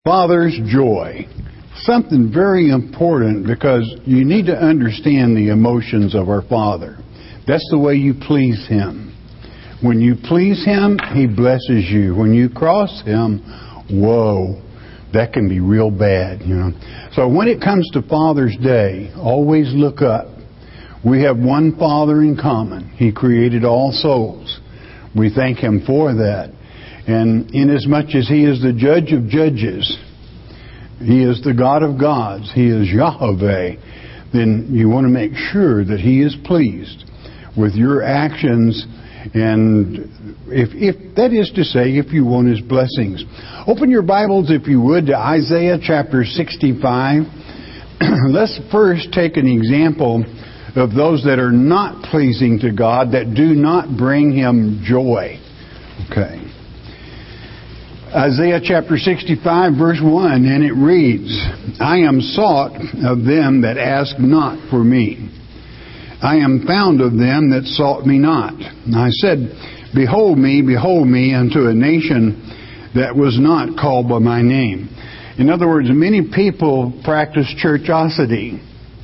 Father's joy. Something very important, because you need to understand the emotions of our Father. That's the way you please Him. When you please Him, He blesses you. When you cross Him, whoa, that can be real bad, you know. So when it comes to Father's Day, always look up. We have one Father in common. He created all souls. We thank Him for that. And inasmuch as He is the judge of judges, He is the God of gods, He is Yahweh, then you want to make sure that He is pleased with your actions, and if that is to say, if you want His blessings. Open your Bibles, if you would, to Isaiah chapter 65. Let's first take an example of those that are not pleasing to God, that do not bring Him joy. Okay. Isaiah chapter 65 verse 1, and it reads, I am sought of them that ask not for me. I am found of them that sought me not. And I said, behold me, unto a nation that was not called by my name. In other words, many people practice churchosity.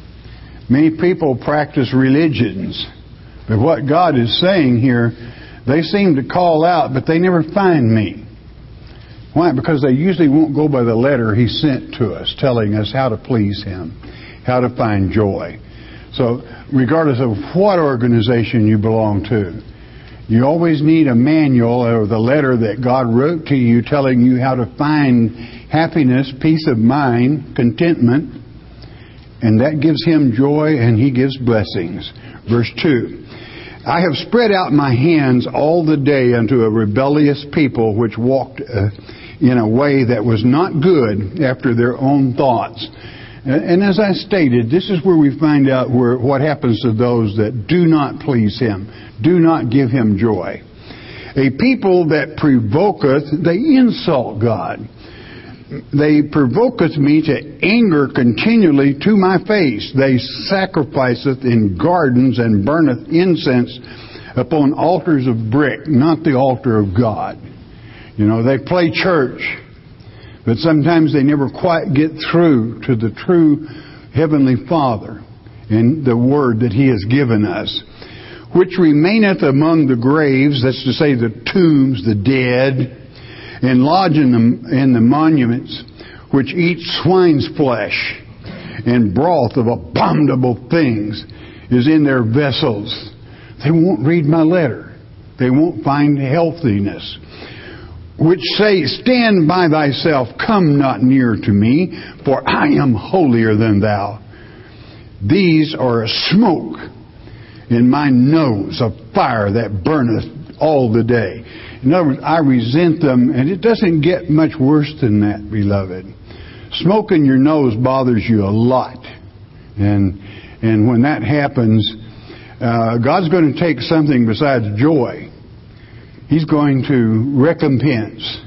Many people practice religions. But what God is saying here, they seem to call out, but they never find me. Why? Because they usually won't go by the letter He sent to us, telling us how to please Him, how to find joy. So, regardless of what organization you belong to, you always need a manual or the letter that God wrote to you, telling you how to find happiness, peace of mind, contentment, and that gives Him joy, and He gives blessings. Verse 2. I have spread out my hands all the day unto a rebellious people, which walked in a way that was not good after their own thoughts. And as I stated, this is where we find out what happens to those that do not please Him, do not give Him joy. A people that provoketh, they insult God. They provoketh me to anger continually to my face. They sacrificeth in gardens and burneth incense upon altars of brick, not the altar of God. You know, they play church, but sometimes they never quite get through to the true Heavenly Father and the Word that He has given us. Which remaineth among the graves, that's to say the tombs, the dead, and lodge in the monuments, which eat swine's flesh, and broth of abominable things is in their vessels. They won't read my letter. They won't find healthiness. Which say, stand by thyself, come not near to me, for I am holier than thou. These are a smoke in my nose, a fire that burneth all the day. In other words, I resent them, and it doesn't get much worse than that, beloved. Smoke in your nose bothers you a lot. And when that happens, God's going to take something besides joy. He's going to recompense.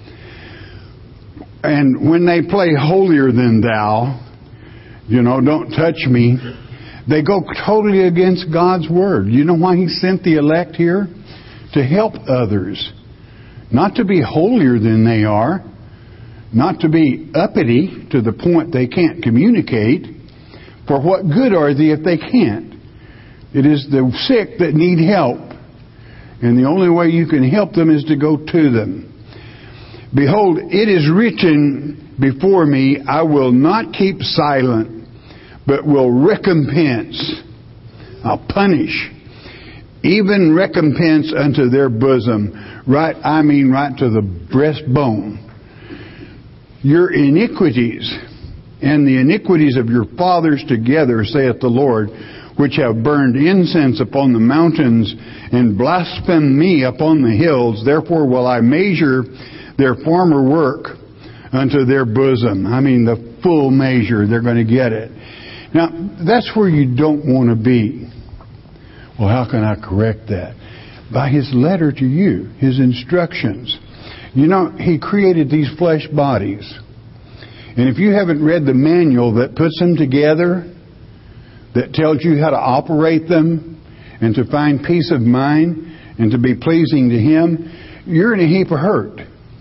And when they play holier than thou, you know, don't touch me, they go totally against God's Word. You know why He sent the elect here? To help others. Not to be holier than they are. Not to be uppity to the point they can't communicate. For what good are they if they can't? It is the sick that need help. And the only way you can help them is to go to them. Behold, it is written before me, I will not keep silent, but will recompense. I'll punish. Even recompense unto their bosom. Right to the breastbone. Your iniquities and the iniquities of your fathers together, saith the Lord, which have burned incense upon the mountains and blasphemed me upon the hills. Therefore will I measure their former work unto their bosom. The full measure. They're going to get it. Now, that's where you don't want to be. Well, how can I correct that? By His letter to you, His instructions. You know, He created these flesh bodies. And if you haven't read the manual that puts them together, that tells you how to operate them, and to find peace of mind, and to be pleasing to Him, you're in a heap of hurt.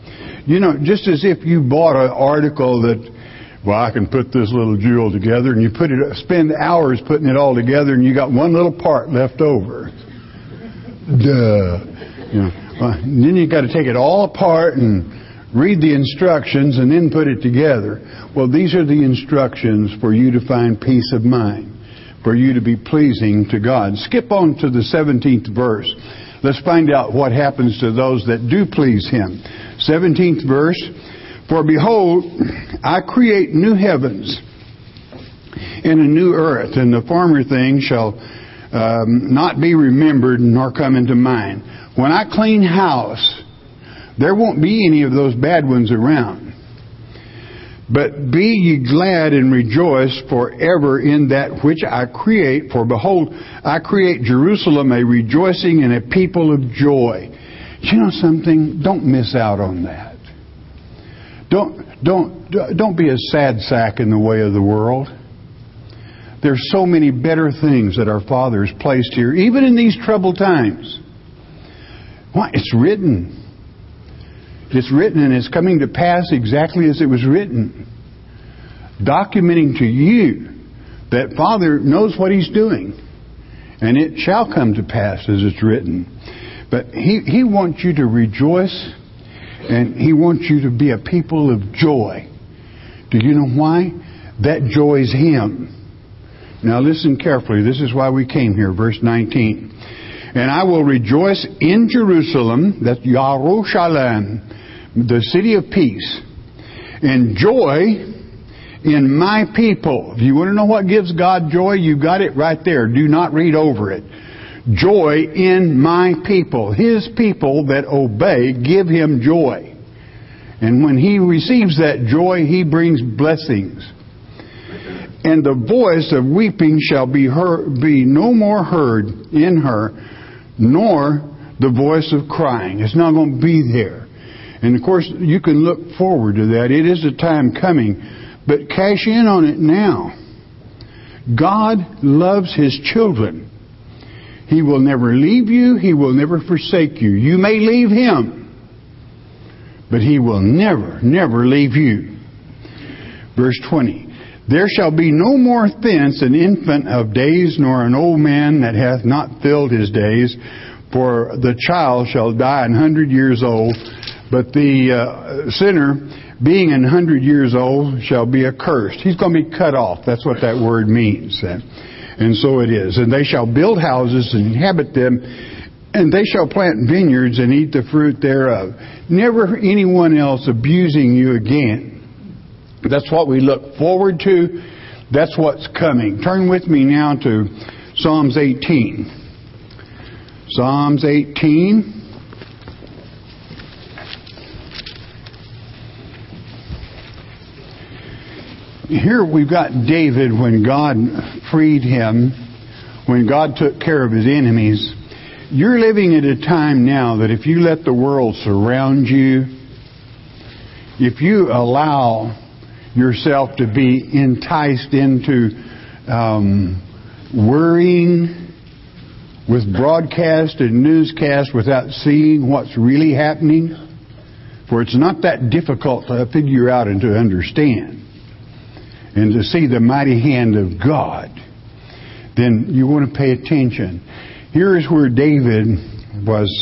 just as if you bought an article that, well, I can put this little jewel together, and you spend hours putting it all together, and you got one little part left over. Duh. Then you got to take it all apart and read the instructions and then put it together. Well, these are the instructions for you to find peace of mind, for you to be pleasing to God. Skip on to the 17th verse. Let's find out what happens to those that do please Him. 17th verse. For behold, I create new heavens and a new earth, and the former things shall not be remembered nor come into mind. When I clean house, there won't be any of those bad ones around. But be ye glad and rejoice forever in that which I create. For behold, I create Jerusalem a rejoicing and a people of joy. You know something? Don't miss out on that. Don't be a sad sack in the way of the world. There's so many better things that our Father has placed here, even in these troubled times. Why? It's written. It's written, and it's coming to pass exactly as it was written, documenting to you that Father knows what He's doing, and it shall come to pass as it's written. But He wants you to rejoice, and He wants you to be a people of joy. Do you know why? That joy is Him. Now listen carefully. This is why we came here. Verse 19. And I will rejoice in Jerusalem, that's Yerushalayim, the city of peace, and joy in my people. If you want to know what gives God joy, you got it right there. Do not read over it. Joy in my people. His people that obey give Him joy. And when He receives that joy, He brings blessings. And the voice of weeping shall be no more heard in her, nor the voice of crying. It's not going to be there. And of course, you can look forward to that. It is a time coming. But cash in on it now. God loves His children. He will never leave you. He will never forsake you. You may leave Him, but He will never, never leave you. Verse 20. There shall be no more thence an infant of days, nor an old man that hath not filled his days. For the child shall die 100 years old, but the sinner, being 100 years old, shall be accursed. He's going to be cut off. That's what that word means. And so it is. And they shall build houses and inhabit them, and they shall plant vineyards and eat the fruit thereof. Never anyone else abusing you again. That's what we look forward to. That's what's coming. Turn with me now to Psalms 18. Psalms 18. Here we've got David when God freed him, when God took care of his enemies. You're living at a time now that if you let the world surround you, if you allow yourself to be enticed into worrying with broadcast and newscast without seeing what's really happening, for it's not that difficult to figure out and to understand and to see the mighty hand of God, then you want to pay attention. Here is where David was,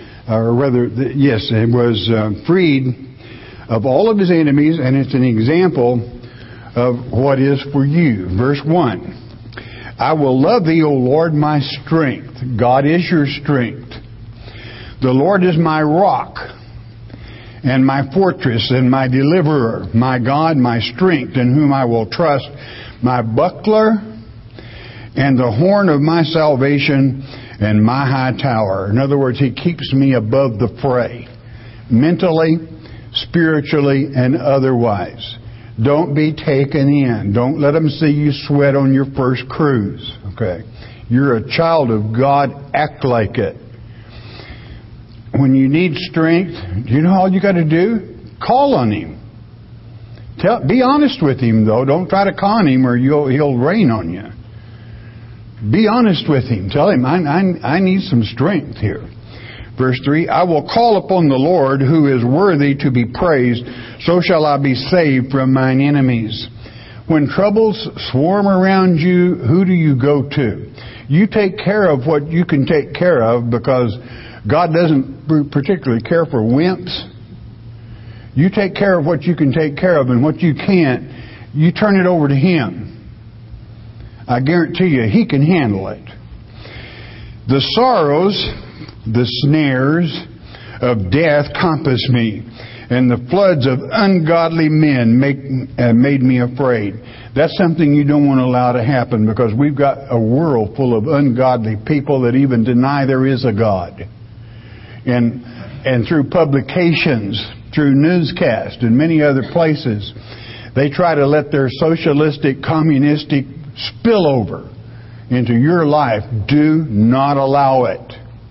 freed of all of his enemies, and it's an example of what is for you. Verse 1. I will love thee, O Lord, my strength. God is your strength. The Lord is my rock and my fortress and my deliverer, my God, my strength, in whom I will trust, my buckler and the horn of my salvation and my high tower. In other words, He keeps me above the fray, mentally, spiritually, and otherwise. Don't be taken in. Don't let them see you sweat on your first cruise. Okay? You're a child of God. Act like it. When you need strength, do you know all you got to do? Call on Him. Be honest with Him, though. Don't try to con Him or He'll rain on you. Be honest with Him. Tell Him, I need some strength here. Verse 3, I will call upon the Lord who is worthy to be praised, so shall I be saved from mine enemies. When troubles swarm around you, who do you go to? You take care of what you can take care of, because God doesn't particularly care for wimps. You take care of what you can take care of, and what you can't, you turn it over to Him. I guarantee you, He can handle it. The sorrows, the snares of death compass me, and the floods of ungodly men made me afraid. That's something you don't want to allow to happen, because we've got a world full of ungodly people that even deny there is a God. And through publications, through newscasts, and many other places, they try to let their socialistic, communistic spill over into your life. Do not allow it.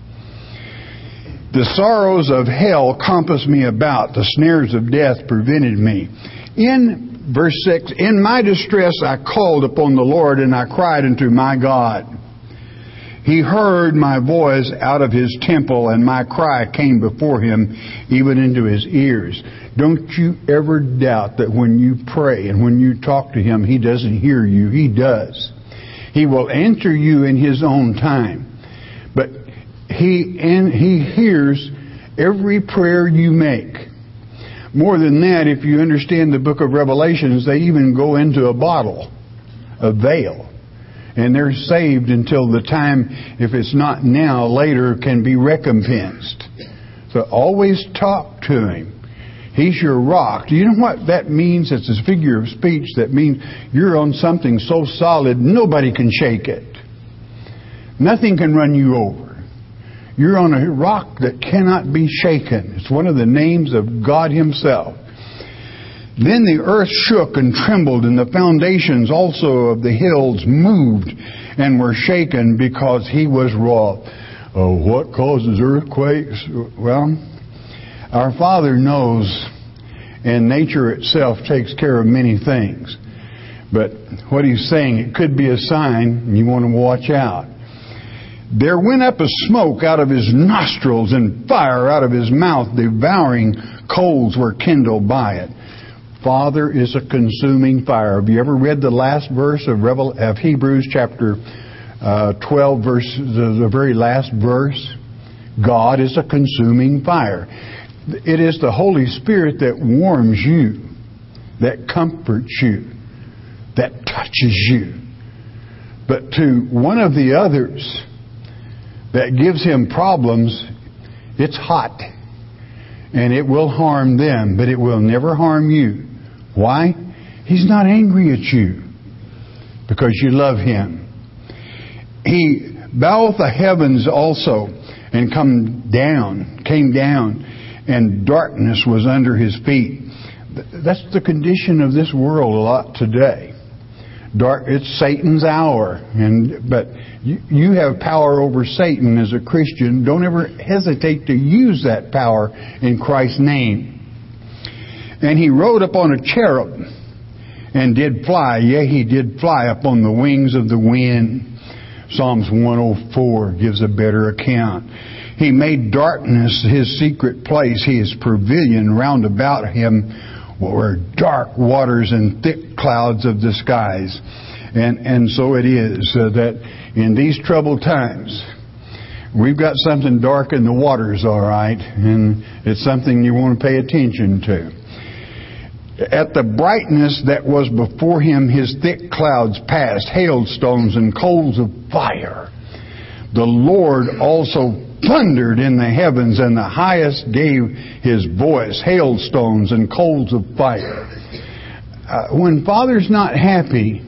The sorrows of hell compassed me about. The snares of death prevented me. In verse 6, in my distress I called upon the Lord, and I cried unto my God. He heard my voice out of His temple, and my cry came before Him, even into His ears. Don't you ever doubt that when you pray and when you talk to Him, He doesn't hear you. He does. He will answer you in His own time. But He hears every prayer you make. More than that, if you understand the book of Revelations, they even go into a bottle, a veil. And they're saved until the time, if it's not now, later, can be recompensed. So always talk to Him. He's your rock. Do you know what that means? It's a figure of speech that means you're on something so solid, nobody can shake it. Nothing can run you over. You're on a rock that cannot be shaken. It's one of the names of God Himself. Then the earth shook and trembled, and the foundations also of the hills moved and were shaken, because He was wroth. Oh, what causes earthquakes? Well, our Father knows, and nature itself takes care of many things. But what He's saying, it could be a sign, and you want to watch out. There went up a smoke out of His nostrils, and fire out of His mouth. Devouring coals were kindled by it. Father is a consuming fire. Have you ever read the last verse of Hebrews chapter 12, the very last verse? God is a consuming fire. It is the Holy Spirit that warms you, that comforts you, that touches you. But to one of the others that gives him problems, it's hot. And it will harm them, but it will never harm you. Why? He's not angry at you, because you love Him. He bowed the heavens also, and came down, and darkness was under His feet. That's the condition of this world a lot today. It's Satan's hour, but you have power over Satan as a Christian. Don't ever hesitate to use that power in Christ's name. And He rode upon a cherub, and did fly. Yea, He did fly upon the wings of the wind. Psalms 104 gives a better account. He made darkness His secret place. His pavilion round about Him were dark waters and thick clouds of the skies. And so it is that in these troubled times, we've got something dark in the waters, all right, and it's something you want to pay attention to. At the brightness that was before Him, His thick clouds passed, hailstones and coals of fire. The Lord also thundered in the heavens, and the highest gave His voice, hailstones and coals of fire. When Father's not happy,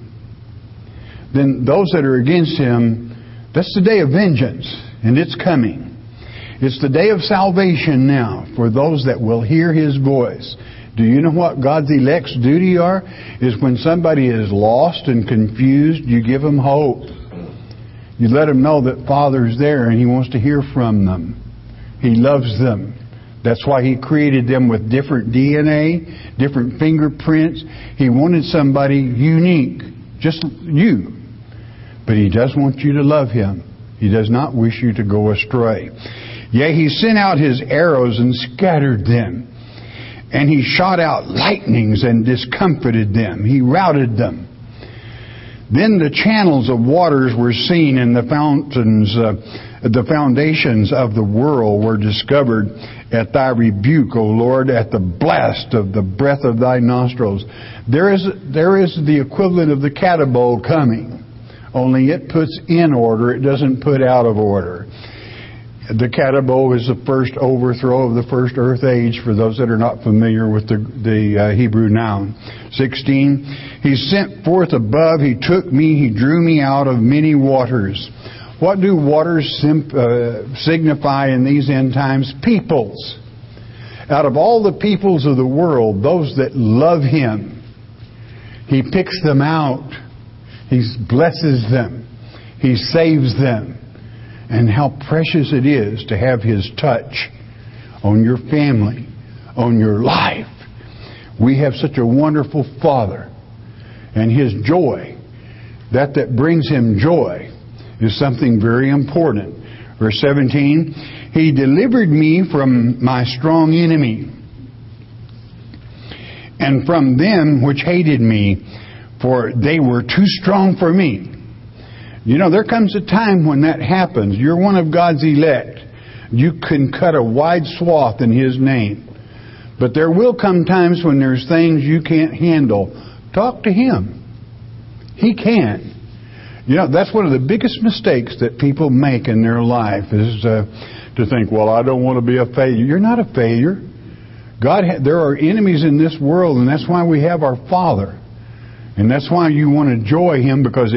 then those that are against Him, that's the day of vengeance, and it's coming. It's the day of salvation now for those that will hear His voice. Do you know what God's elect's duty are? Is when somebody is lost and confused, you give them hope. You let them know that Father's there and He wants to hear from them. He loves them. That's why He created them with different DNA, different fingerprints. He wanted somebody unique, just you. But He does want you to love Him. He does not wish you to go astray. Yea, he sent out his arrows and scattered them. And he shot out lightnings and discomfited them. He routed them. Then the channels of waters were seen, and the foundations of the world were discovered at thy rebuke, O Lord, at the blast of the breath of thy nostrils. There is the equivalent of the catapult coming, only it puts in order, it doesn't put out of order. The catapult is the first overthrow of the first earth age, for those that are not familiar with the Hebrew noun. 16, he sent forth above, he took me, he drew me out of many waters. What do waters signify in these end times? Peoples. Out of all the peoples of the world, those that love him, he picks them out. He blesses them. He saves them. And how precious it is to have his touch on your family, on your life. We have such a wonderful Father. And his joy, that brings him joy, is something very important. Verse 17, he delivered me from my strong enemy, and from them which hated me, for they were too strong for me. You know, there comes a time when that happens. You're one of God's elect. You can cut a wide swath in his name. But there will come times when there's things you can't handle. Talk to him. He can. You know, that's one of the biggest mistakes that people make in their life is to think, well, I don't want to be a failure. You're not a failure. There are enemies in this world, and that's why we have our Father. And that's why you want to enjoy him, because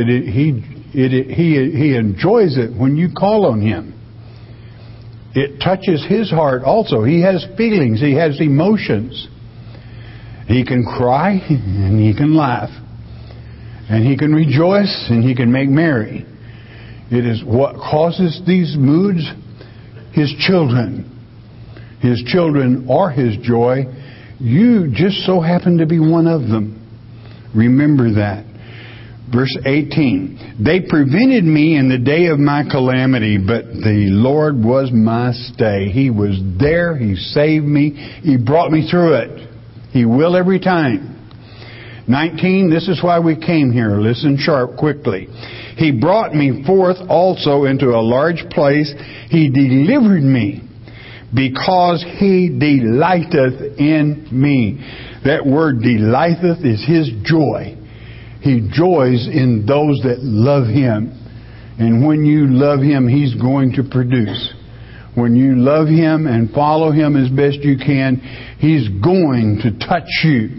he enjoys it when you call on him. It touches his heart also. He has feelings. He has emotions. He can cry and he can laugh. And he can rejoice and he can make merry. It is what causes these moods. His children. His children are his joy. You just so happen to be one of them. Remember that. Verse 18, they prevented me in the day of my calamity, but the Lord was my stay. He was there. He saved me. He brought me through it. He will every time. 19, this is why we came here. Listen sharp, quickly. He brought me forth also into a large place. He delivered me because he delighteth in me. That word delighteth is his joy. He joys in those that love him. And when you love him, he's going to produce. When you love him and follow him as best you can, he's going to touch you.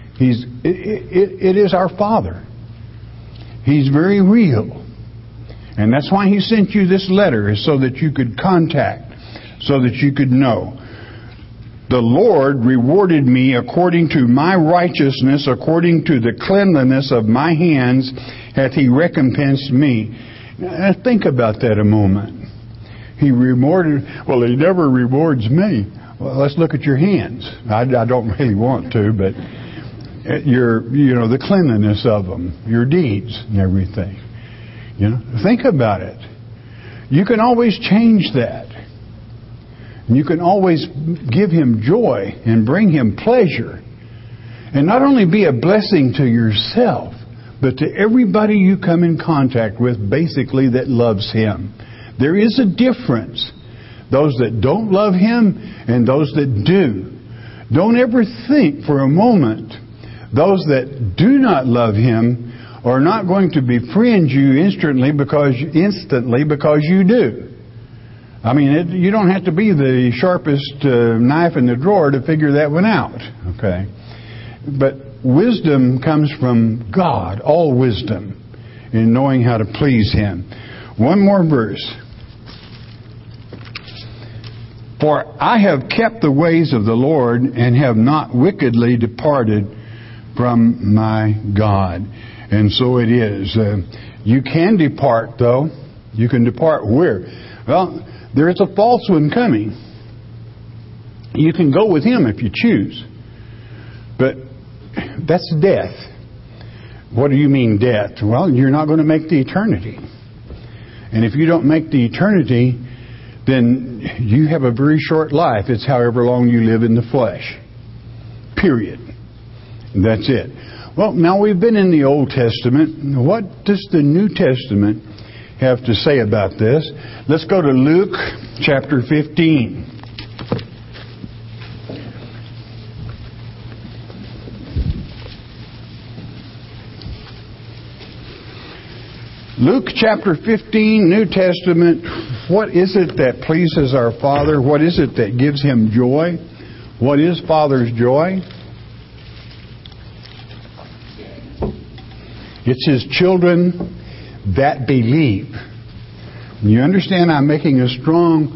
It is our Father. He's very real. And that's why he sent you this letter, is so that you could contact, so that you could know. The Lord rewarded me according to my righteousness, according to the cleanliness of my hands, hath he recompensed me. Now, think about that a moment. He never rewards me. Well, let's look at your hands. I don't really want to, but the cleanliness of them, your deeds and everything. Think about it. You can always change that. You can always give him joy and bring him pleasure. And not only be a blessing to yourself, but to everybody you come in contact with, basically, that loves him. There is a difference. Those that don't love him and those that do. Don't ever think for a moment those that do not love him are not going to befriend you instantly because you do. I mean, you don't have to be the sharpest knife in the drawer to figure that one out. Okay? But wisdom comes from God, all wisdom, in knowing how to please him. One more verse. For I have kept the ways of the Lord and have not wickedly departed from my God. And so it is. You can depart, though. You can depart where? Well, there is a false one coming. You can go with him if you choose. But that's death. What do you mean death? Well, you're not going to make the eternity. And if you don't make the eternity, then you have a very short life. It's however long you live in the flesh. Period. That's it. Well, now we've been in the Old Testament. What does the New Testament have to say about this? Let's go to Luke chapter 15. Luke chapter 15, New Testament. What is it that pleases our Father? What is it that gives Him joy? What is Father's joy? It's His children that believe. You understand, I'm making a strong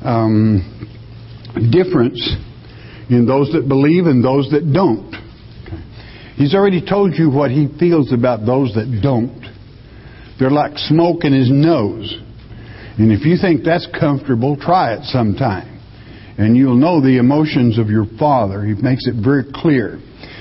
difference in those that believe and those that don't. He's already told you what He feels about those that don't. They're like smoke in His nose. And if you think that's comfortable, try it sometime. And you'll know the emotions of your Father. He makes it very clear.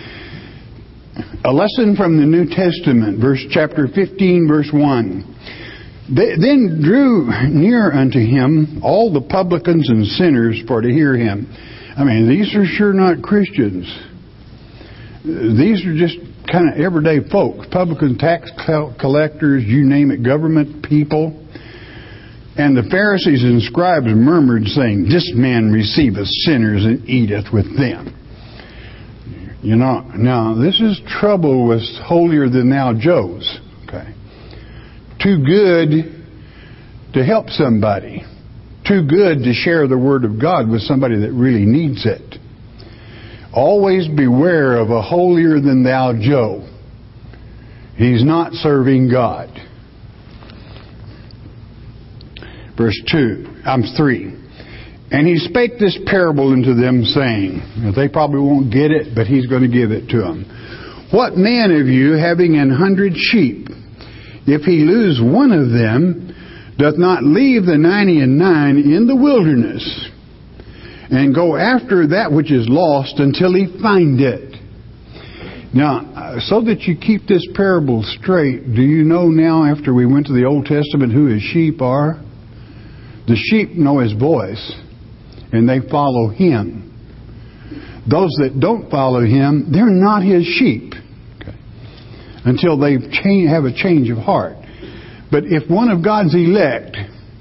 A lesson from the New Testament, chapter 15, verse 1. Then drew near unto Him all the publicans and sinners for to hear Him. I mean, these are sure not Christians. These are just kind of everyday folks. Publicans, tax collectors, you name it, government people. And the Pharisees and scribes murmured, saying, This man receiveth sinners and eateth with them. You know, now this is trouble with holier than thou Joes. Okay, too good to help somebody, too good to share the Word of God with somebody that really needs it. Always beware of a holier than thou Joe. He's not serving God. Verse 3. And He spake this parable unto them, saying, now they probably won't get it, but He's going to give it to them. What man of you, having 100 sheep, if he lose one of them, doth not leave the 99 in the wilderness, and go after that which is lost until he find it? Now, so that you keep this parable straight, do you know now, after we went to the Old Testament, who His sheep are? The sheep know His voice, and they follow Him. Those that don't follow Him, they're not His sheep. Okay. Until they have a change of heart. But if one of God's elect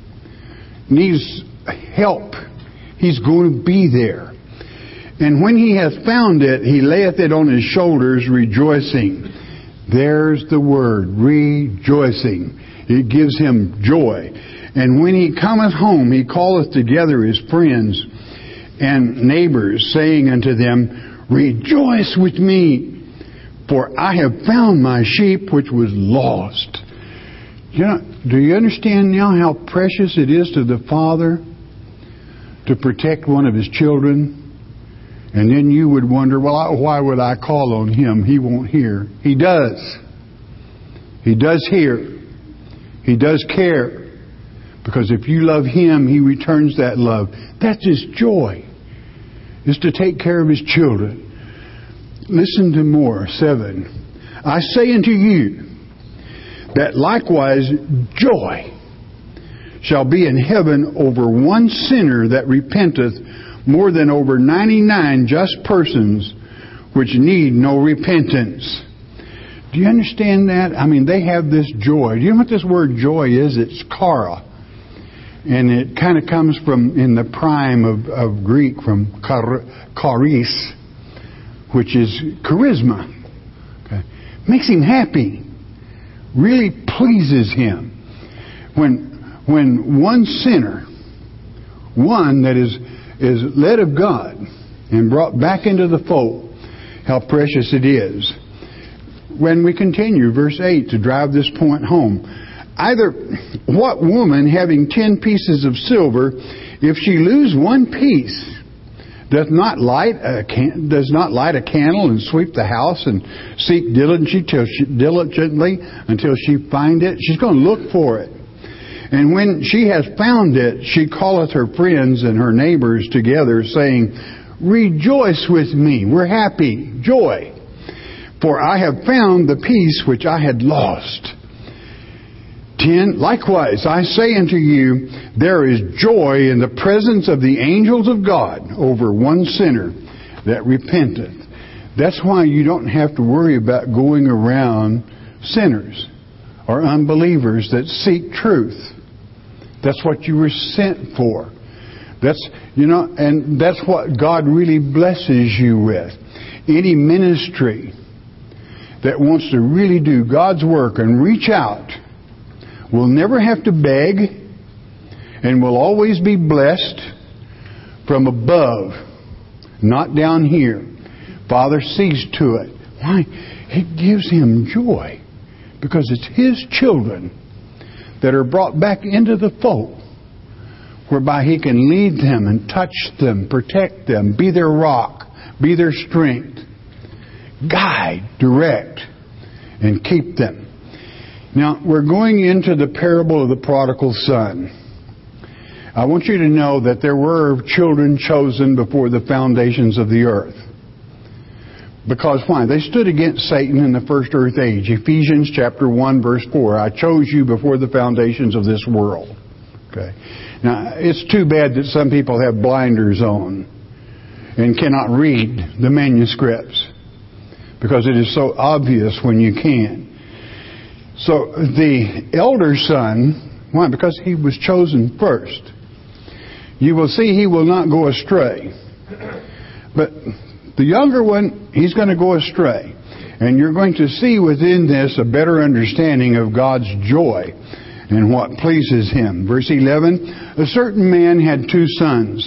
needs help, He's going to be there. And when he hath found it, he layeth it on his shoulders, rejoicing. There's the word, rejoicing. It gives him joy. And when he cometh home, he calleth together his friends and neighbors, saying unto them, Rejoice with me, for I have found my sheep which was lost. You know, do you understand now how precious it is to the Father to protect one of His children? And then you would wonder, well, why would I call on Him? He won't hear. He does. He does hear. He does care. Because if you love Him, He returns that love. That's His joy, is to take care of His children. Listen to more. 7. I say unto you, that likewise joy shall be in heaven over one sinner that repenteth, more than over 99 just persons which need no repentance. Do you understand that? I mean, they have this joy. Do you know what this word joy is? It's chara. And it kind of comes from, in the prime of Greek, from charis, which is charisma. Okay. Makes him happy. Really pleases Him. When one sinner, one that is led of God and brought back into the fold, how precious it is. When we continue, verse 8, to drive this point home. Either what woman having 10 pieces of silver, if she lose one piece, does not light a candle and sweep the house and seek diligently until she find it? She's going to look for it. And when she has found it, she calleth her friends and her neighbors together, saying, Rejoice with me. We're happy. Joy. For I have found the piece which I had lost. 10, likewise, I say unto you, there is joy in the presence of the angels of God over one sinner that repenteth. That's why you don't have to worry about going around sinners or unbelievers that seek truth. That's what you were sent for. And that's what God really blesses you with. Any ministry that wants to really do God's work and reach out will never have to beg and will always be blessed from above, not down here. Father sees to it. Why? It gives him joy because it's his children that are brought back into the fold, whereby he can lead them and touch them, protect them, be their rock, be their strength, guide, direct, and keep them. Now, we're going into the parable of the prodigal son. I want you to know that there were children chosen before the foundations of the earth. Because why? They stood against Satan in the first earth age. Ephesians chapter 1 verse 4. I chose you before the foundations of this world. Okay. Now, it's too bad that some people have blinders on and cannot read the manuscripts, because it is so obvious when you can. So the elder son, why? Because he was chosen first. You will see he will not go astray. But the younger one, he's going to go astray. And you're going to see within this a better understanding of God's joy and what pleases him. Verse 11, a certain man had 2 sons.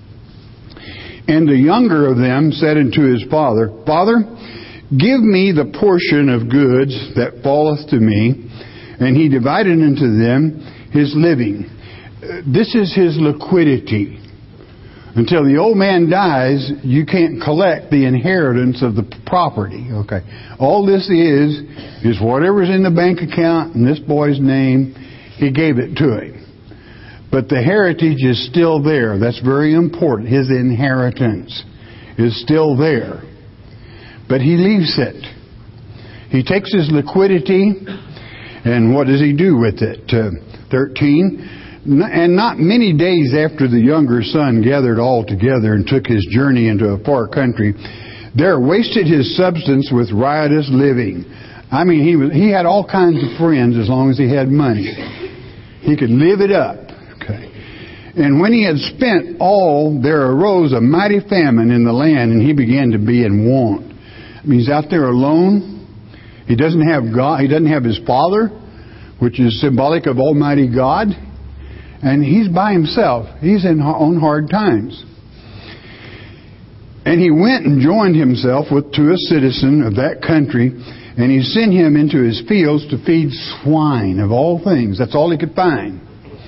And the younger of them said unto his father, Father, give me the portion of goods that falleth to me. And he divided unto them his living. This is his liquidity. Until the old man dies, you can't collect the inheritance of the property. Okay. All this is whatever's in the bank account in this boy's name, he gave it to him. But the heritage is still there. That's very important. His inheritance is still there. But he leaves it. He takes his liquidity, and what does he do with it? 13. And not many days after the younger son gathered all together and took his journey into a far country, there wasted his substance with riotous living. I mean, he had all kinds of friends as long as he had money. He could live it up. Okay. And when he had spent all, there arose a mighty famine in the land, and he began to be in want. I mean, he's out there alone. He doesn't have God. He doesn't have his father, which is symbolic of Almighty God. And he's by himself. He's on hard times. And he went and joined himself to a citizen of that country, and he sent him into his fields to feed swine, of all things. That's all he could find.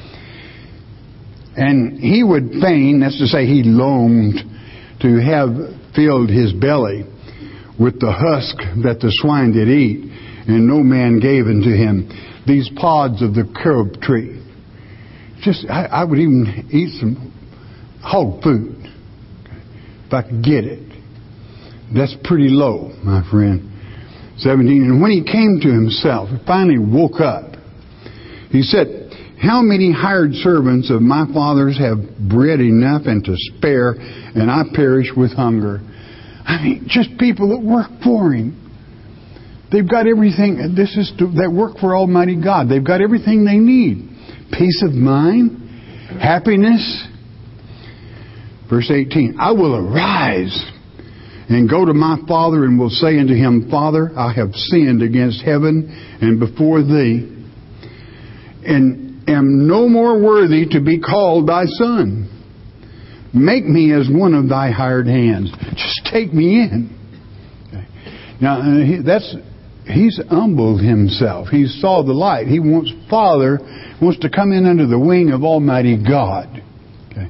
And he would fain, that's to say he longed to have filled his belly with the husk that the swine did eat, and no man gave unto him these pods of the carob tree. I would even eat some hog food if I could get it. That's pretty low, my friend. 17. And when he came to himself, he finally woke up. He said, how many hired servants of my father's have bread enough and to spare, and I perish with hunger? I mean, just people that work for him. They've got everything. That work for Almighty God. They've got everything they need. Peace of mind, happiness. Verse 18, I will arise and go to my father and will say unto him, Father, I have sinned against heaven and before thee, and am no more worthy to be called thy son. Make me as one of thy hired hands. Just take me in. Okay. Now, he's humbled himself. He saw the light. He wants to come in under the wing of Almighty God. Okay.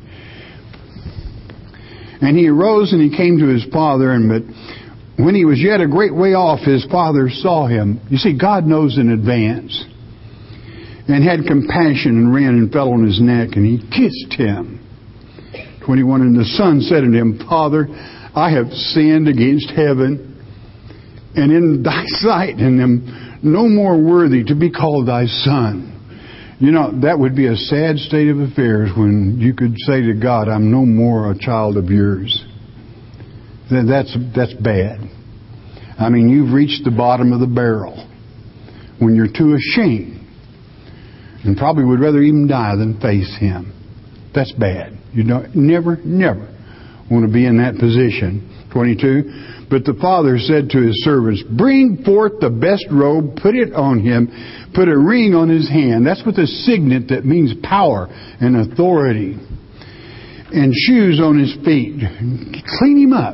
And he arose and he came to his father, but when he was yet a great way off, his father saw him. You see, God knows in advance. And had compassion and ran and fell on his neck, and he kissed him. 21, and the son said unto him, Father, I have sinned against heaven and in thy sight, and am no more worthy to be called thy son. You know, that would be a sad state of affairs when you could say to God, I'm no more a child of yours. That's bad. I mean, you've reached the bottom of the barrel when you're too ashamed and probably would rather even die than face Him. That's bad. You don't never want to be in that position. 22. But the father said to his servants, bring forth the best robe, put it on him, put a ring on his hand. That's with a signet that means power and authority. And shoes on his feet. Clean him up.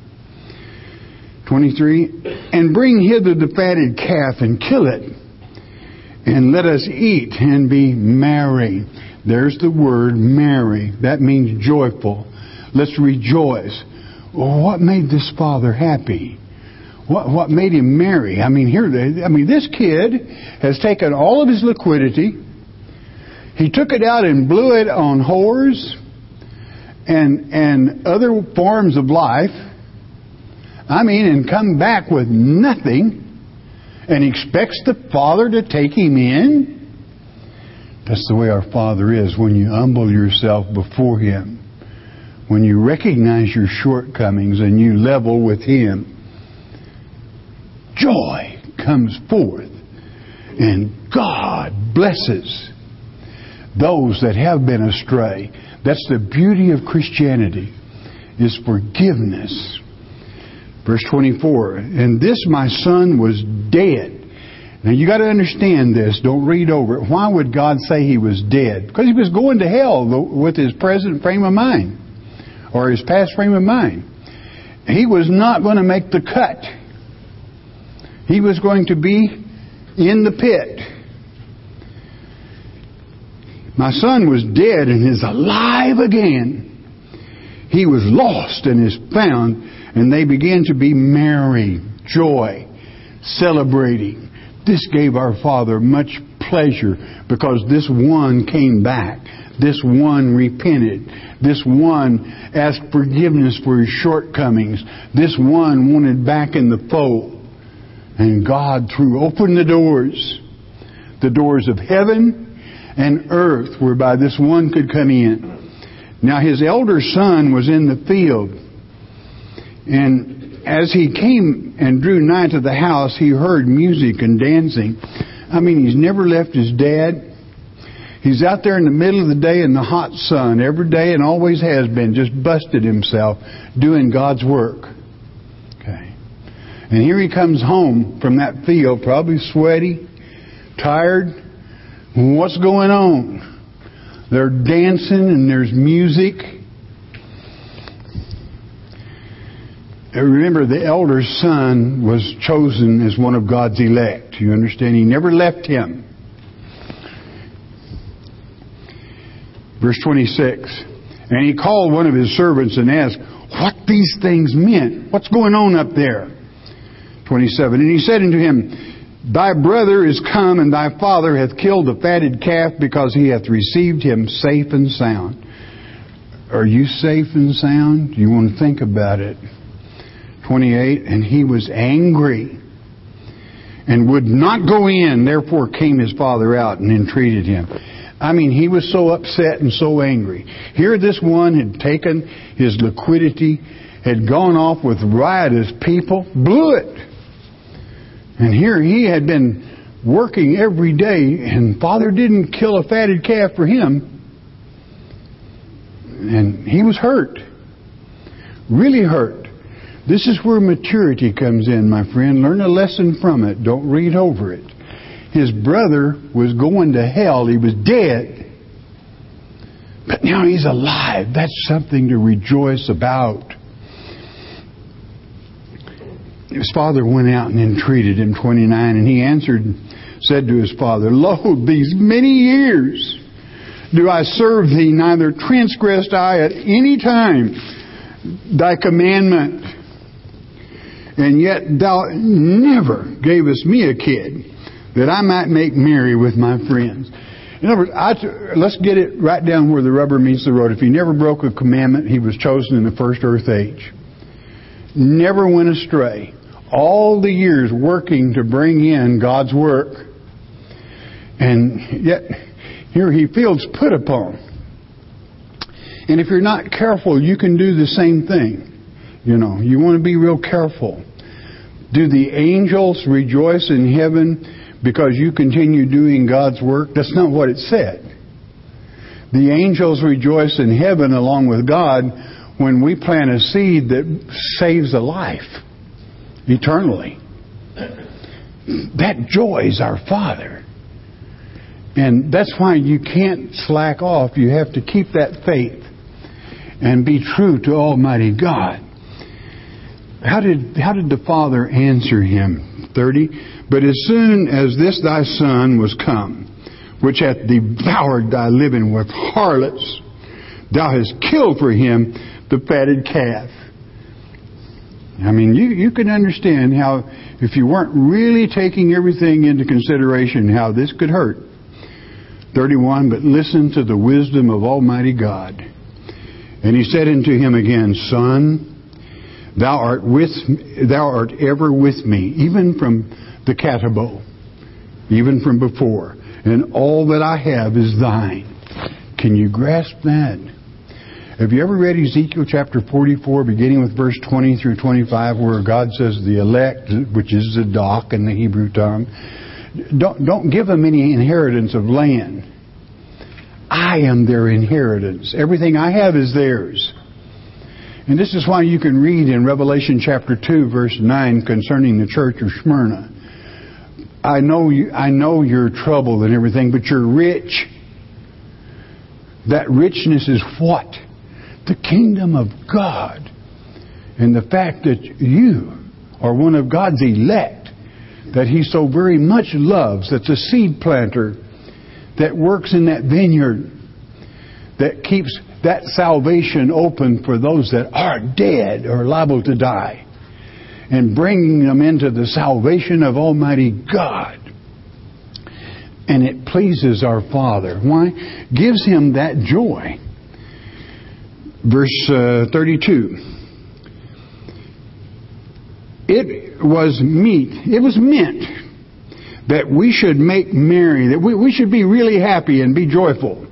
23. And bring hither the fatted calf and kill it. And let us eat and be merry. There's the word merry. That means joyful. Let's rejoice. Well, what made this father happy? What made him merry? I mean, this kid has taken all of his liquidity. He took it out and blew it on whores and other forms of life. I mean, and come back with nothing and expects the Father to take him in. That's the way our Father is when you humble yourself before Him. When you recognize your shortcomings and you level with Him. Joy comes forth. And God blesses those that have been astray. That's the beauty of Christianity, is forgiveness. Verse 24, and this my son was dead. Now you got to understand this. Don't read over it. Why would God say he was dead? Because he was going to hell with his present frame of mind. Or his past frame of mind. He was not going to make the cut. He was going to be in the pit. My son was dead and is alive again. He was lost and is found. And they began to be merry, joy, celebrating. This gave our Father much pleasure because this one came back. This one repented. This one asked forgiveness for his shortcomings. This one wanted back in the fold. And God threw open the doors of heaven and earth, whereby this one could come in. Now his elder son was in the field. And as he came and drew nigh to the house, he heard music and dancing. I mean, he's never left his dad. He's out there in the middle of the day in the hot sun every day and always has been, just busted himself doing God's work. Okay. And here he comes home from that field, probably sweaty, tired. What's going on? They're dancing and there's music. Remember, the elder son was chosen as one of God's elect. You understand? He never left him. Verse 26. And he called one of his servants and asked what these things meant. What's going on up there? 27. And he said unto him, thy brother is come, and thy father hath killed the fatted calf, because he hath received him safe and sound. Are you safe and sound? You want to think about it. 28, and he was angry and would not go in. Therefore came his father out and entreated him. I mean, he was so upset and so angry. Here this one had taken his liquidity, had gone off with riotous people, blew it. And here he had been working every day, and Father didn't kill a fatted calf for him. And he was hurt. Really hurt. This is where maturity comes in, my friend. Learn a lesson from it. Don't read over it. His brother was going to hell. He was dead. But now he's alive. That's something to rejoice about. His father went out and entreated him, 29, and he answered, said to his father, lo, these many years do I serve thee, neither transgressed I at any time thy commandment. And yet thou never gavest me a kid that I might make merry with my friends. In other words, let's get it right down where the rubber meets the road. If he never broke a commandment, he was chosen in the first earth age. Never went astray. All the years working to bring in God's work. And yet Here he feels put upon. And if you're not careful, you can do the same thing. You know, you want to be real careful. Do the angels rejoice in heaven because you continue doing God's work? That's not what it said. The angels rejoice in heaven along with God when we plant a seed that saves a life eternally. That joys our Father. And that's why you can't slack off. You have to keep that faith and be true to Almighty God. How did the Father answer him? 30. But as soon as this thy Son was come, which hath devoured thy living with harlots, thou hast killed for him the fatted calf. I mean, you can understand how, if you weren't really taking everything into consideration, how this could hurt. 31, but listen to the wisdom of Almighty God. And he said unto him again, Son, thou art ever with me, even from the catabo, even from before, and all that I have is thine. Can you grasp that? Have you ever read Ezekiel chapter 44, beginning with verse 20 through 25, where God says the elect, which is Zadok in the Hebrew tongue, don't give them any inheritance of land. I am their inheritance. Everything I have is theirs. And this is why you can read in Revelation chapter 2, verse 9, concerning the church of Smyrna. I know you're troubled and everything, but you're rich. That richness is what? The kingdom of God. And the fact that you are one of God's elect, that He so very much loves, that's a seed planter that works in that vineyard, that keeps that salvation open for those that are dead or liable to die, and bringing them into the salvation of Almighty God. And it pleases our Father. Why? Gives Him that joy. Verse 32. It was meant that we should make merry, that we should be really happy and be joyful.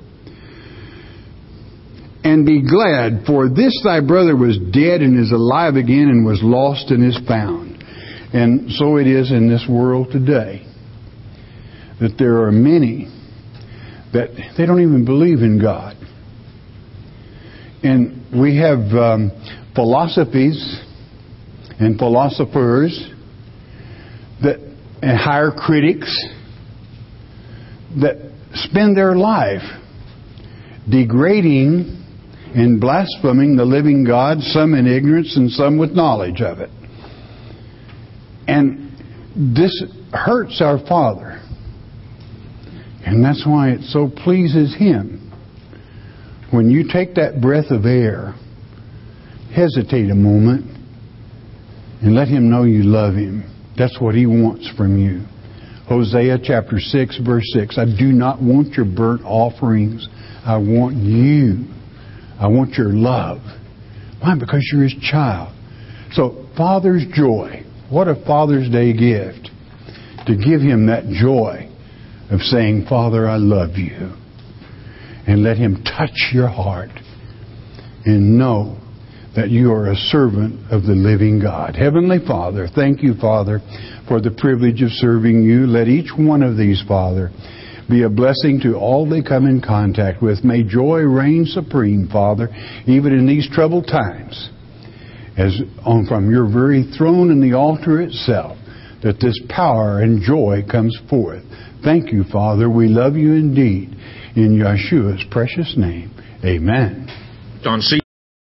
And be glad, for this thy brother was dead and is alive again, and was lost and is found. And so it is in this world today, that there are many that they don't even believe in God. And we have philosophies and philosophers and higher critics that spend their life degrading and blaspheming the living God, some in ignorance and some with knowledge of it. And this hurts our Father. And that's why it so pleases Him. When you take that breath of air, hesitate a moment and let Him know you love Him. That's what He wants from you. Hosea chapter 6, verse 6. I do not want your burnt offerings. I want you. I want your love. Why? Because you're His child. So, Father's joy. What a Father's Day gift. To give Him that joy of saying, Father, I love you. And let Him touch your heart. And know that you are a servant of the living God. Heavenly Father, thank you, Father, for the privilege of serving you. Let each one of these, Father, be a blessing to all they come in contact with. May joy reign supreme, Father, even in these troubled times, as from your very throne and the altar itself, that this power and joy comes forth. Thank you, Father. We love you indeed. In Yeshua's precious name, amen. John C.